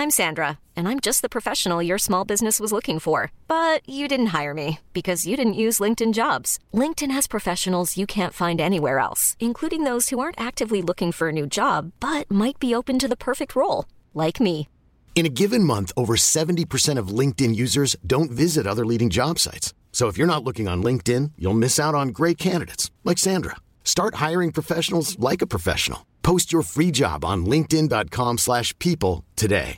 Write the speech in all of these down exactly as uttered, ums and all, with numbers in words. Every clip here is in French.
I'm Sandra, and I'm just the professional your small business was looking for. But you didn't hire me because you didn't use LinkedIn Jobs. LinkedIn has professionals you can't find anywhere else, including those who aren't actively looking for a new job, but might be open to the perfect role, like me. In a given month, over seventy percent of LinkedIn users don't visit other leading job sites. So if you're not looking on LinkedIn, you'll miss out on great candidates like Sandra. Start hiring professionals like a professional. Post your free job on linkedin.com slash people today.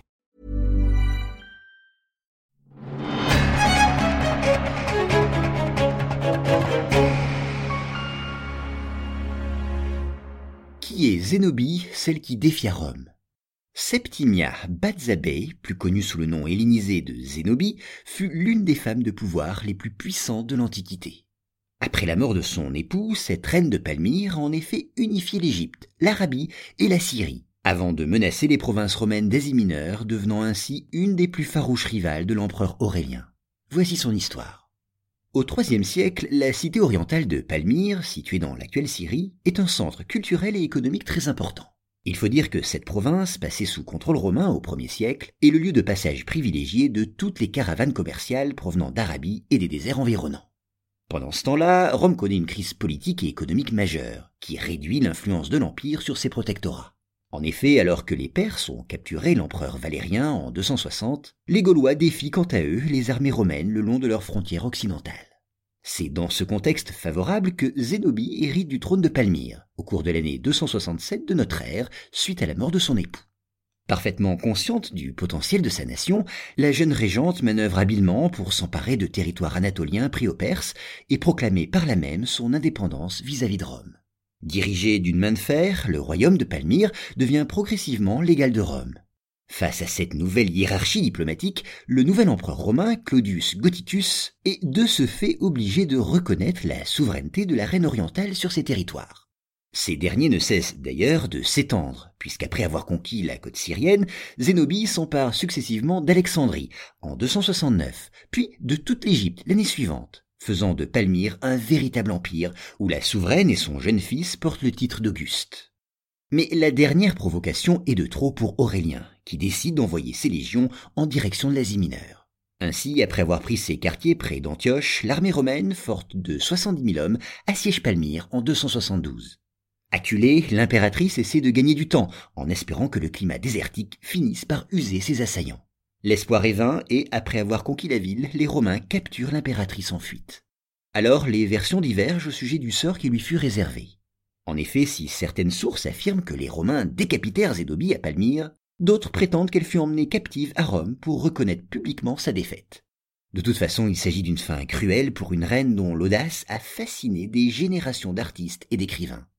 Qui est Zénobie, celle qui défia Rome? Septimia Batzabei, plus connue sous le nom hellénisé de Zénobie, fut l'une des femmes de pouvoir les plus puissantes de l'Antiquité. Après la mort de son époux, cette reine de Palmyre a en effet unifié l'Égypte, l'Arabie et la Syrie, avant de menacer les provinces romaines d'Asie mineure, devenant ainsi une des plus farouches rivales de l'empereur Aurélien. Voici son histoire. Au troisième siècle, la cité orientale de Palmyre, située dans l'actuelle Syrie, est un centre culturel et économique très important. Il faut dire que cette province, passée sous contrôle romain au premier siècle, est le lieu de passage privilégié de toutes les caravanes commerciales provenant d'Arabie et des déserts environnants. Pendant ce temps-là, Rome connaît une crise politique et économique majeure, qui réduit l'influence de l'Empire sur ses protectorats. En effet, alors que les Perses ont capturé l'empereur Valérien en deux cent soixante, les Gaulois défient quant à eux les armées romaines le long de leurs frontières occidentales. C'est dans ce contexte favorable que Zénobie hérite du trône de Palmyre, au cours de l'année deux cent soixante-sept de notre ère, suite à la mort de son époux. Parfaitement consciente du potentiel de sa nation, la jeune régente manœuvre habilement pour s'emparer de territoires anatoliens pris aux Perses et proclamer par là même son indépendance vis-à-vis de Rome. Dirigé d'une main de fer, le royaume de Palmyre devient progressivement l'égal de Rome. Face à cette nouvelle hiérarchie diplomatique, le nouvel empereur romain, Claudius Gothicus, est de ce fait obligé de reconnaître la souveraineté de la reine orientale sur ses territoires. Ces derniers ne cessent d'ailleurs de s'étendre, puisqu'après avoir conquis la côte syrienne, Zénobie s'empare successivement d'Alexandrie en deux cent soixante-neuf, puis de toute l'Égypte l'année suivante, faisant de Palmyre un véritable empire où la souveraine et son jeune fils portent le titre d'Auguste. Mais la dernière provocation est de trop pour Aurélien, qui décide d'envoyer ses légions en direction de l'Asie mineure. Ainsi, après avoir pris ses quartiers près d'Antioche, l'armée romaine, forte de soixante-dix mille hommes, assiège Palmyre en deux cent soixante-douze. Acculée, l'impératrice essaie de gagner du temps, en espérant que le climat désertique finisse par user ses assaillants. L'espoir est vain et, après avoir conquis la ville, les Romains capturent l'impératrice en fuite. Alors, les versions divergent au sujet du sort qui lui fut réservé. En effet, si certaines sources affirment que les Romains décapitèrent Zénobie à Palmyre, d'autres prétendent qu'elle fut emmenée captive à Rome pour reconnaître publiquement sa défaite. De toute façon, il s'agit d'une fin cruelle pour une reine dont l'audace a fasciné des générations d'artistes et d'écrivains.